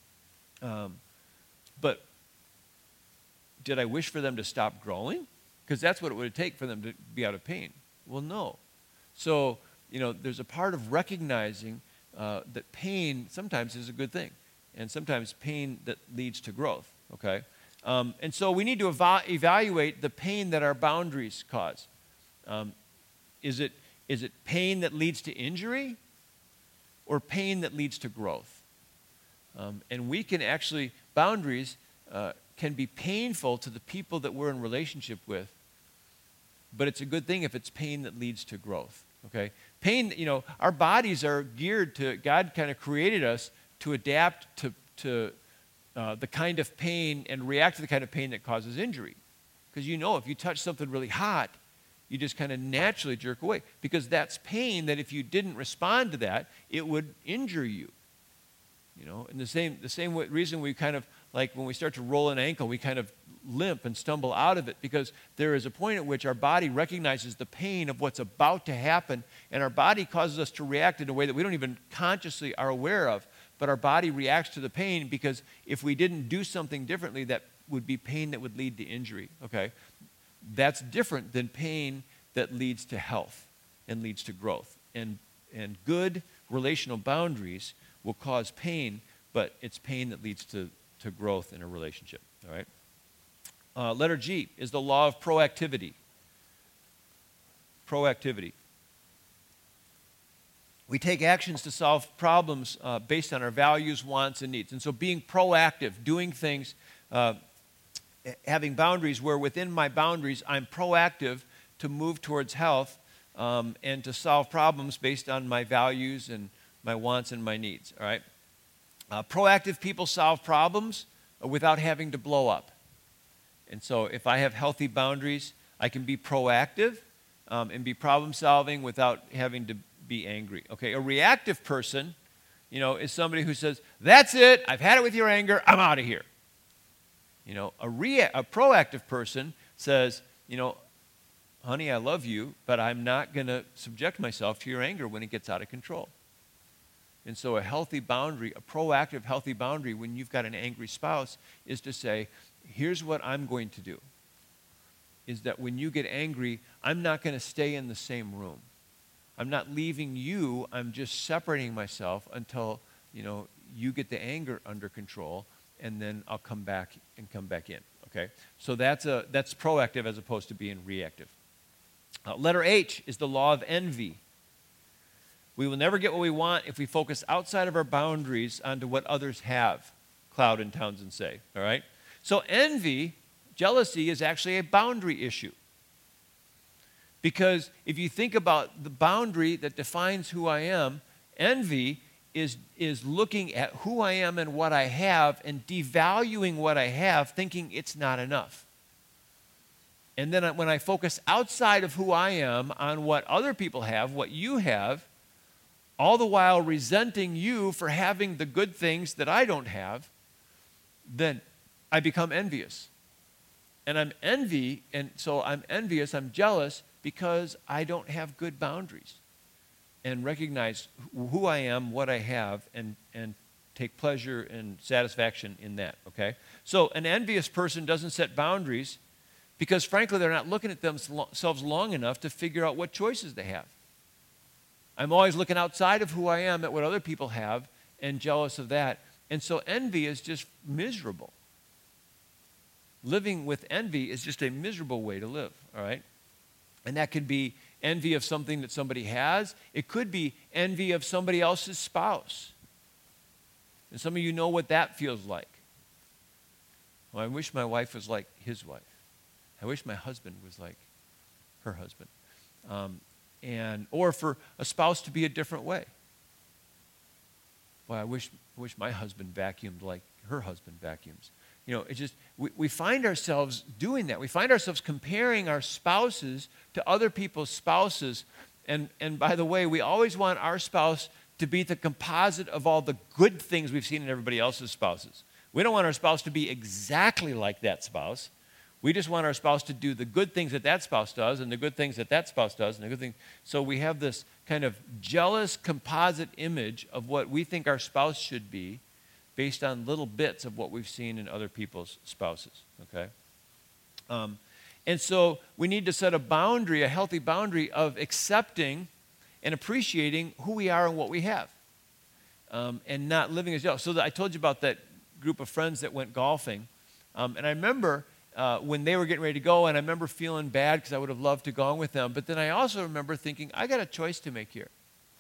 but did I wish for them to stop growing? Because that's what it would take for them to be out of pain. Well, no. So, there's a part of recognizing that pain sometimes is a good thing, and sometimes pain that leads to growth, okay? And so we need to evaluate the pain that our boundaries cause. Is it pain that leads to injury, or pain that leads to growth? And we can actually, boundaries can be painful to the people that we're in relationship with, but it's a good thing if it's pain that leads to growth, okay? Pain, our bodies are geared to, God kind of created us to adapt to the kind of pain and react to the kind of pain that causes injury. Because if you touch something really hot, you just kind of naturally jerk away, because that's pain that if you didn't respond to that, it would injure you. And the same reason we kind of, like when we start to roll an ankle, we kind of limp and stumble out of it, because there is a point at which our body recognizes the pain of what's about to happen, and our body causes us to react in a way that we don't even consciously are aware of, but our body reacts to the pain, because if we didn't do something differently, that would be pain that would lead to injury, okay? That's different than pain that leads to health and leads to growth. And good relational boundaries will cause pain, but it's pain that leads to growth in a relationship, all right? Letter G is the law of proactivity. Proactivity. We take actions to solve problems based on our values, wants, and needs. And so being proactive, doing things, having boundaries where within my boundaries I'm proactive to move towards health and to solve problems based on my values and my wants and my needs, all right? Proactive people solve problems without having to blow up. And so if I have healthy boundaries, I can be proactive and be problem solving without having to be angry. Okay, a reactive person, is somebody who says, that's it, I've had it with your anger, I'm out of here. A proactive person says, honey, I love you, but I'm not going to subject myself to your anger when it gets out of control. And so a healthy boundary, a proactive, healthy boundary when you've got an angry spouse is to say, here's what I'm going to do, is that when you get angry, I'm not going to stay in the same room. I'm not leaving you, I'm just separating myself until, you get the anger under control, and then I'll come back in, okay? So that's proactive as opposed to being reactive. Letter H is the law of envy. We will never get what we want if we focus outside of our boundaries onto what others have, Cloud and Townsend say, all right? So envy, jealousy, is actually a boundary issue. Because if you think about the boundary that defines who I am, envy is looking at who I am and what I have and devaluing what I have, thinking it's not enough. And then when I focus outside of who I am on what other people have, what you have, all the while resenting you for having the good things that I don't have, then I become envious. And I'm envious, I'm jealous because I don't have good boundaries and recognize who I am, what I have, and take pleasure and satisfaction in that, okay? So an envious person doesn't set boundaries because, frankly, they're not looking at themselves long enough to figure out what choices they have. I'm always looking outside of who I am at what other people have and jealous of that. And so envy is just miserable. Living with envy is just a miserable way to live, all right? And that could be envy of something that somebody has. It could be envy of somebody else's spouse. And some of you know what that feels like. Well, I wish my wife was like his wife. I wish my husband was like her husband. Or for a spouse to be a different way. Boy, I wish my husband vacuumed like her husband vacuums. You know, it's just, we find ourselves doing that. We find ourselves comparing our spouses to other people's spouses. And by the way, we always want our spouse to be the composite of all the good things we've seen in everybody else's spouses. We don't want our spouse to be exactly like that spouse. We just want our spouse to do the good things that that spouse does and the good things that that spouse does and the good things. So we have this kind of jealous composite image of what we think our spouse should be based on little bits of what we've seen in other people's spouses, okay? And so we need to set a boundary, a healthy boundary of accepting and appreciating who we are and what we have, and not living as jealous. So I told you about that group of friends that went golfing, and I remember when they were getting ready to go, and I remember feeling bad because I would have loved to go on with them, but then I also remember thinking, I got a choice to make here.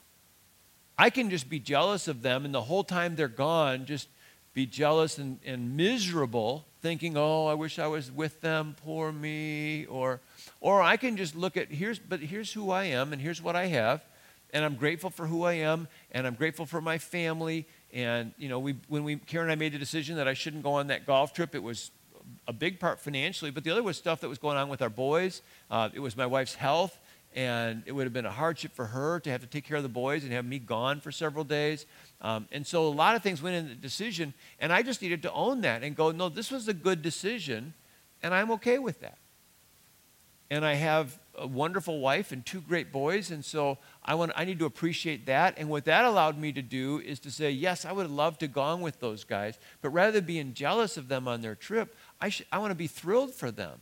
I can just be jealous of them, and the whole time they're gone, just be jealous and miserable, thinking, oh, I wish I was with them, poor me. Or I can just look at, here's who I am, and here's what I have, and I'm grateful for who I am, and I'm grateful for my family. And, you know, when Karen and I made the decision that I shouldn't go on that golf trip, it was a big part financially, but the other was stuff that was going on with our boys. It was my wife's health. And it would have been a hardship for her to have to take care of the boys and have me gone for several days. And so a lot of things went into the decision, and I just needed to own that and go, no, this was a good decision, and I'm okay with that. And I have a wonderful wife and two great boys, and so I need to appreciate that. And what that allowed me to do is to say, yes, I would have loved to go on with those guys, but rather than being jealous of them on their trip, I want to be thrilled for them.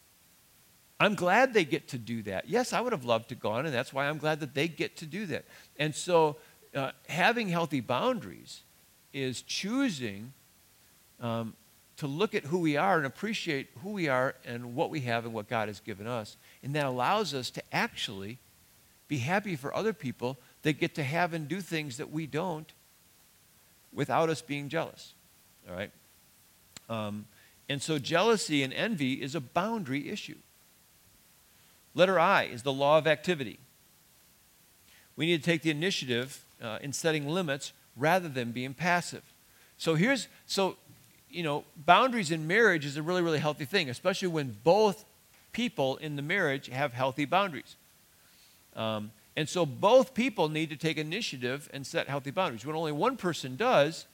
I'm glad they get to do that. Yes, I would have loved to go on, and that's why I'm glad that they get to do that. And so having healthy boundaries is choosing to look at who we are and appreciate who we are and what we have and what God has given us. And that allows us to actually be happy for other people that get to have and do things that we don't without us being jealous. All right? And so jealousy and envy is a boundary issue. Letter I is the law of activity. We need to take the initiative in setting limits rather than being passive. So boundaries in marriage is a really, really healthy thing, especially when both people in the marriage have healthy boundaries. And so both people need to take initiative and set healthy boundaries. When only one person does,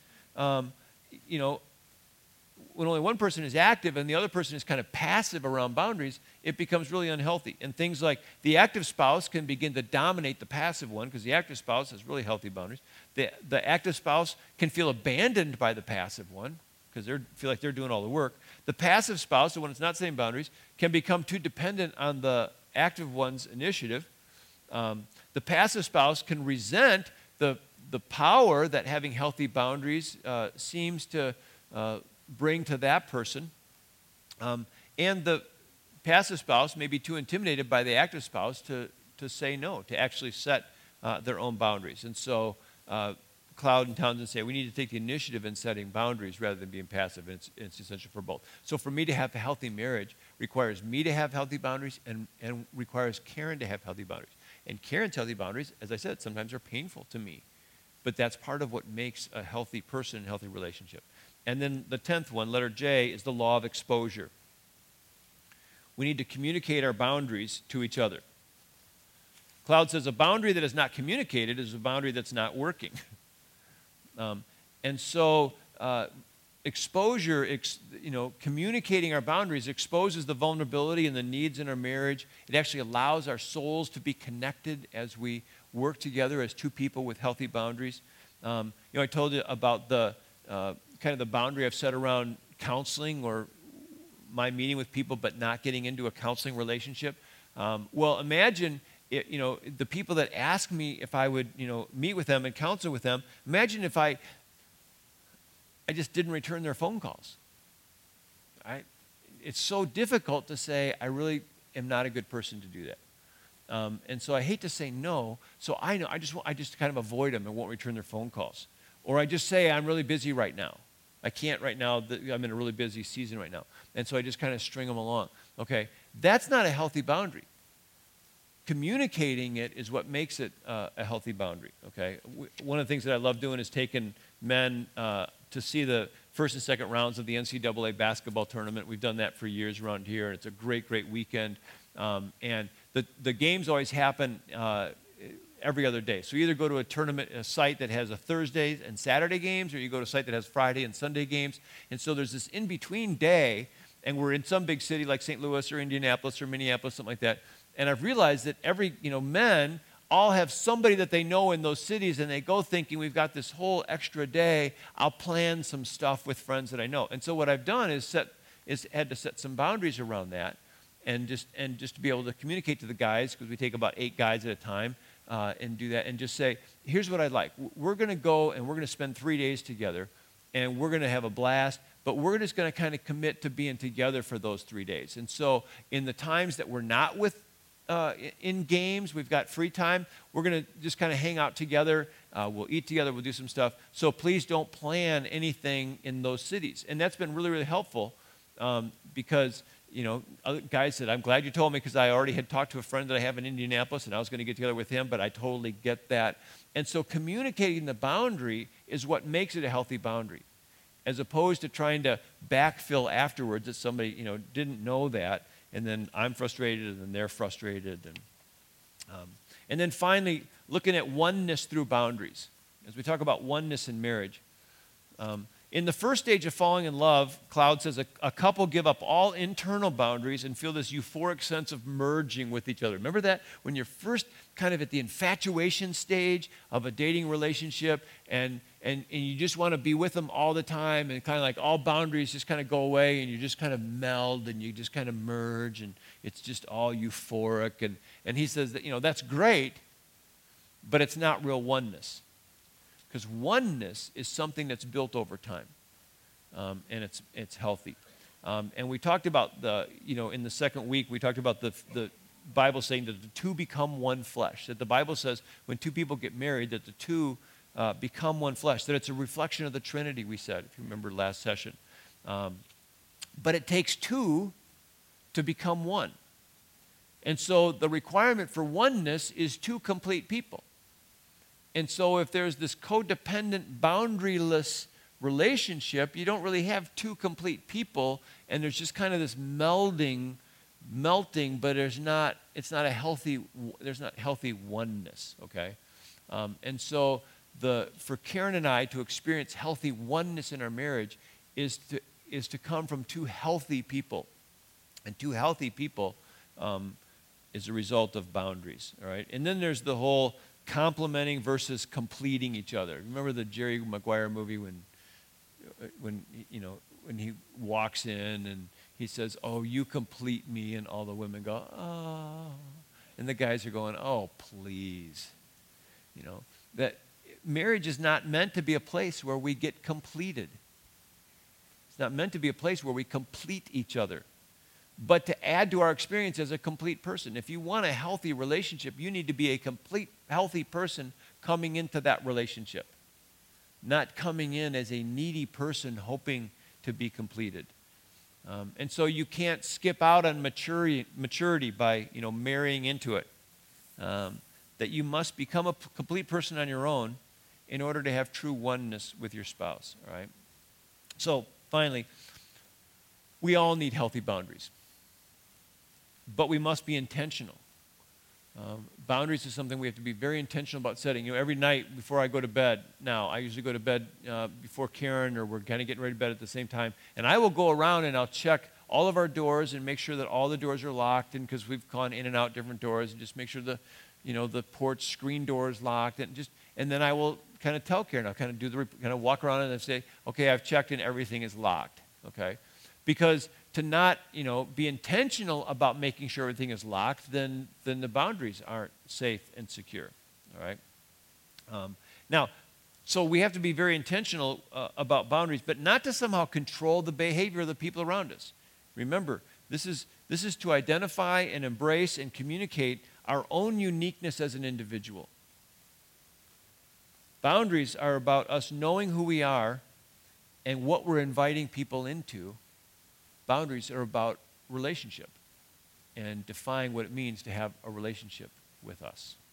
when only one person is active and the other person is kind of passive around boundaries, it becomes really unhealthy. And things like the active spouse can begin to dominate the passive one because the active spouse has really healthy boundaries. The active spouse can feel abandoned by the passive one because they feel like they're doing all the work. The passive spouse, the one that's not setting boundaries, can become too dependent on the active one's initiative. The passive spouse can resent the power that having healthy boundaries seems to bring to that person. And the passive spouse may be too intimidated by the active spouse to say no, to actually set their own boundaries. And so Cloud and Townsend say we need to take the initiative in setting boundaries rather than being passive. It's essential for both. So for me to have a healthy marriage requires me to have healthy boundaries and requires Karen to have healthy boundaries. And Karen's healthy boundaries, as I said, sometimes are painful to me. But that's part of what makes a healthy person and a healthy relationship. And then the 10th one, letter J, is the law of exposure. We need to communicate our boundaries to each other. Cloud says a boundary that is not communicated is a boundary that's not working. And so exposure, communicating our boundaries exposes the vulnerability and the needs in our marriage. It actually allows our souls to be connected as we work together as two people with healthy boundaries. I told you about the kind of the boundary I've set around counseling or my meeting with people but not getting into a counseling relationship. Well, imagine the people that ask me if I would, meet with them and counsel with them, imagine if I just didn't return their phone calls. It's so difficult to say, I really am not a good person to do that. And so I hate to say no, so I just kind of avoid them and won't return their phone calls. Or I just say, I'm really busy right now. I can't right now, I'm in a really busy season right now. And so I just kind of string them along. Okay, that's not a healthy boundary. Communicating it is what makes it a healthy boundary, okay? One of the things that I love doing is taking men to see the first and second rounds of the NCAA basketball tournament. We've done that for years around here, and it's a great, great weekend. And the games always happen every other day. So you either go to a site that has a Thursday and Saturday games, or you go to a site that has Friday and Sunday games. And so there's this in-between day, and we're in some big city like St. Louis or Indianapolis or Minneapolis, something like that. And I've realized that men all have somebody that they know in those cities, and they go thinking, we've got this whole extra day, I'll plan some stuff with friends that I know. And so what I've done is had to set some boundaries around that, and just to be able to communicate to the guys, because we take about 8 guys at a time, and do that, and just say, here's what I'd like. We're going to go and we're going to spend 3 days together, and we're going to have a blast, but we're just going to kind of commit to being together for those 3 days. And so in the times that we're not in games, we've got free time, we're going to just kind of hang out together, we'll eat together, we'll do some stuff. So please don't plan anything in those cities. And that's been really, really helpful because, other guys said, I'm glad you told me, because I already had talked to a friend that I have in Indianapolis and I was going to get together with him, but I totally get that. And so communicating the boundary is what makes it a healthy boundary, as opposed to trying to backfill afterwards that somebody, didn't know that. And then I'm frustrated, and then they're frustrated. And then finally, looking at oneness through boundaries. As we talk about oneness in marriage. In the first stage of falling in love, Cloud says a couple give up all internal boundaries and feel this euphoric sense of merging with each other. Remember that? When you're first kind of at the infatuation stage of a dating relationship, and you just want to be with them all the time, and kind of like all boundaries just kind of go away, and you just kind of meld, and you just kind of merge, and it's just all euphoric. And he says that, that's great, but it's not real oneness. Because oneness is something that's built over time, and it's healthy. And we talked about in the second week, we talked about the Bible saying that the two become one flesh. That the Bible says when two people get married, that the two become one flesh. That it's a reflection of the Trinity, we said, if you remember last session. But it takes two to become one. And so the requirement for oneness is two complete people. And so if there's this codependent, boundaryless relationship, you don't really have two complete people, and there's just kind of this melting, but there's not healthy oneness, okay? And so for Karen and I to experience healthy oneness in our marriage is to come from two healthy people. And two healthy people is a result of boundaries, all right? And then there's the whole complementing versus completing each other. Remember the Jerry Maguire movie when he walks in and he says, "Oh, you complete me," and all the women go, "Oh," and the guys are going, "Oh, please." That marriage is not meant to be a place where we get completed. It's not meant to be a place where we complete each other, but to add to our experience as a complete person. If you want a healthy relationship, you need to be a complete, healthy person coming into that relationship. not coming in as a needy person hoping to be completed. And so you can't skip out on maturity by, marrying into it. That you must become a complete person on your own in order to have true oneness with your spouse, all right? So, finally, we all need healthy boundaries. But we must be intentional. Boundaries is something we have to be very intentional about setting. Every night before I go to bed, now, I usually go to bed before Karen, or we're kind of getting ready to bed at the same time, and I will go around and I'll check all of our doors and make sure that all the doors are locked, and because we've gone in and out different doors, and just make sure the porch screen door is locked, and then I will kind of tell Karen, I'll kind of walk around and say, okay, I've checked and everything is locked, okay? Because to not, be intentional about making sure everything is locked, then the boundaries aren't safe and secure, all right? Now, so we have to be very intentional about boundaries, but not to somehow control the behavior of the people around us. Remember, this is to identify and embrace and communicate our own uniqueness as an individual. Boundaries are about us knowing who we are and what we're inviting people into. Boundaries are about relationship and define what it means to have a relationship with us.